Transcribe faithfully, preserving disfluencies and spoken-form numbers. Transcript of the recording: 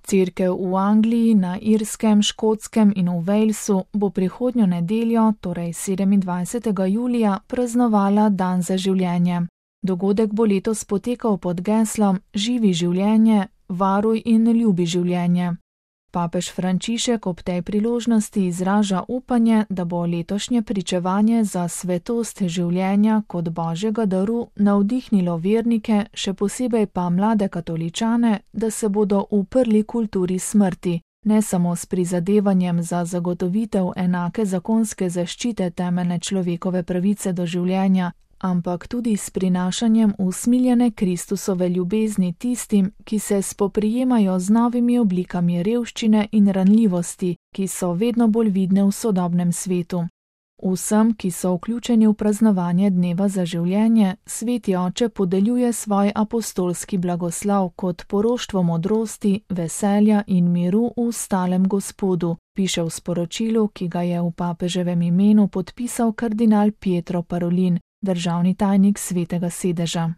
Cerkev v Angliji, na Irskem, Škotskem in v Walesu bo prihodnjo nedeljo, torej sedemindvajsetega julija, praznovala Dan za življenje. Dogodek bo letos potekal pod geslom Živi življenje, varuj in ljubi življenje. Papež Frančišek ob tej priložnosti izraža upanje, da bo letošnje pričevanje za svetost življenja kot božjega daru navdihnilo vernike, še posebej pa mlade katoličane, da se bodo uprli kulturi smrti, ne samo s prizadevanjem za zagotovitev enake zakonske zaščite temeljne človekove pravice do življenja, ampak tudi s prinašanjem usmiljene Kristusove ljubezni tistim, ki se spoprijemajo z novimi oblikami revščine in ranljivosti, ki so vedno bolj vidne v sodobnem svetu. Vsem, ki so vključeni v praznovanje dneva za življenje, Sveti Oče podeljuje svoj apostolski blagoslov kot poroštvo modrosti, veselja in miru v stalem Gospodu, piše v sporočilu, ki ga je v papeževem imenu podpisal kardinal Pietro Parolin, državni tajnik Svetega sedeža.